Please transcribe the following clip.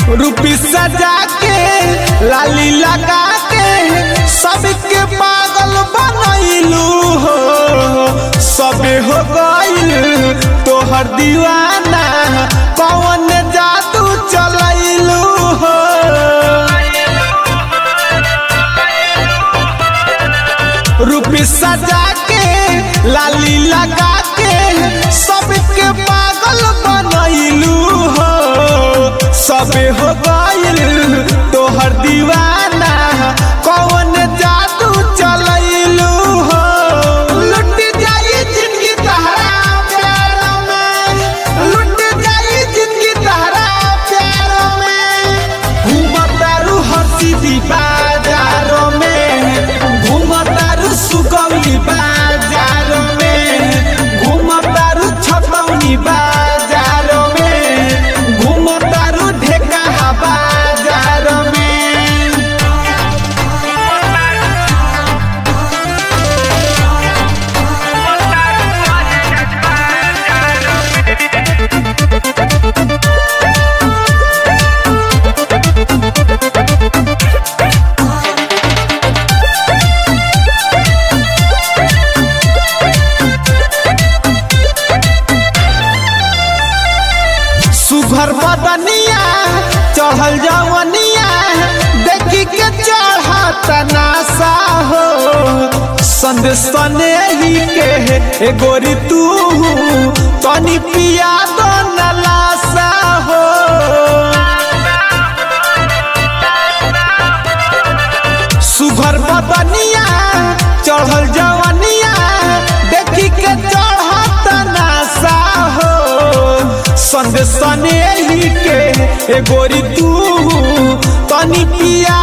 रूपी सजा के लाली लगा के सबके पागल बनैलू हो। सबे हो गइल तोहर दीवाना, कौन जादू चलैलू हो। रूपी सजा के लाली लगा के सबके पागल बनैलू हो। सबे हो गइल तोहर दीवाना, कौन जादू चलैलू हो। लुट जाई जिंदगी तहरा प्यार में, लुट जाई जिंदगी तहरा प्यार में। घूमतारू हंसी दी बाजारों में, घूमतारू सुगौली बाजारों में, घूमतारू छतौनी बाजारों में, घूमतारू ढेका बाजारों में। सुघर बदनिया चढ़ल जवनिया देखी के चढ़त नासा हो। संदेश ही के ए गोरी तू तनी पिया दो नलासा हो। सुघर बदनिया चढ़ल जवनिया देखी के चढ़त नासा हो। संदेश ही के ए गोरी तू तनी पिया